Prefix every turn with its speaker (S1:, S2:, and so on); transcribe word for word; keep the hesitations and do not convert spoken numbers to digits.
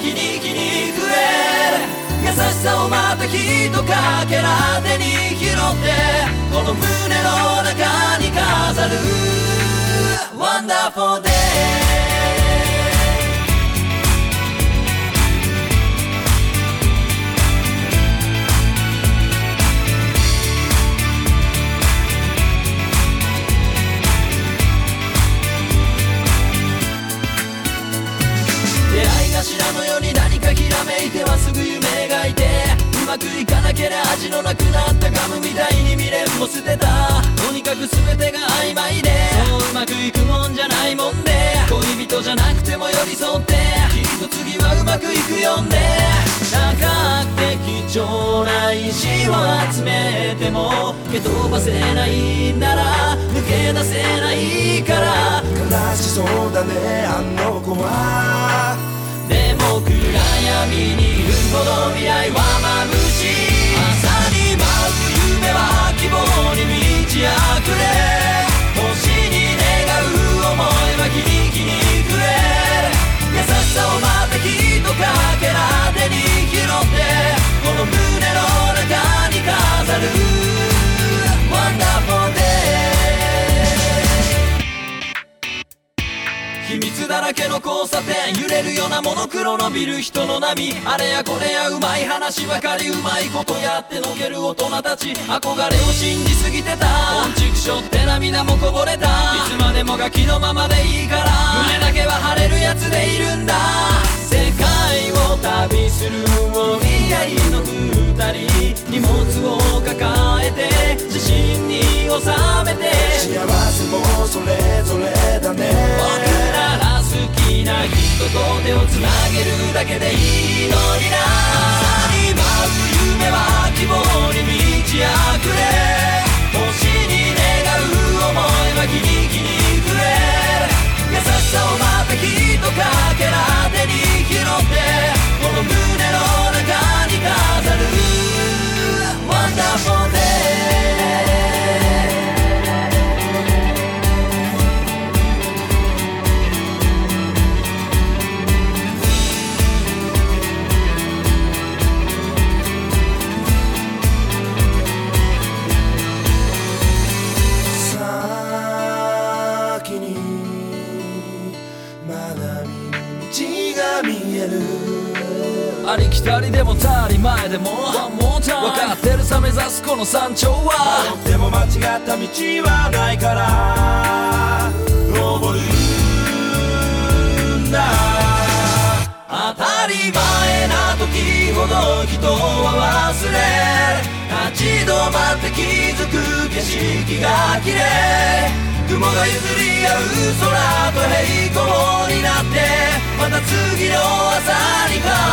S1: 日に日に増える優しさをまたひとかけら手に拾ってこの胸の中に飾る Wonderful Day頭のように何かひらめいてはすぐ夢描いてうまくいかなけりゃ味のなくなったガムみたいに未練も捨てたとにかく全てが曖昧でそううまくいくもんじゃないもんで恋人じゃなくても寄り添ってきっと次はうまくいくよんで高くて貴重な石を集めても蹴飛ばせないなら抜け出せないから
S2: 悲しそうだねあの子は
S1: でも暗闇にいるほど未来は眩しい朝に舞う夢は希望に満ち溢れ星に願う想いは日に日に増える優しさをまたひとかけら手に拾ってこの胸の中に飾る Wonderful Day秘密だらけの交差点揺れるようなモノクロのビル人の波あれやこれやうまい話ばかりうまいことやってのける大人たち憧れを信じすぎてた本畜生って涙もこぼれたいつまでもガキのままでいいから胸だけは晴れるやつでいるんだ世界を旅するお見合いの二人荷物を抱えて写真に収めて
S2: 幸せもそれぞれだね
S1: 僕なら好きな人と手をつなげるだけでいいのにな朝に舞う夢は希望に満ち溢れ星に願う想いは日に日に増える優しさをまたひとかけら手に拾ってこの胸の中に飾る Wonderful Day
S2: 先にまだ見が見える
S1: ありきたりでも当たり前でも分かってるさ目指すこの山頂は
S2: でも間違った道はないから登るんだ
S1: 当たり前な時ほど人は忘れる立ち止まって気づく景色が綺麗雲が譲り合う空と平行になってまた次の朝に変わる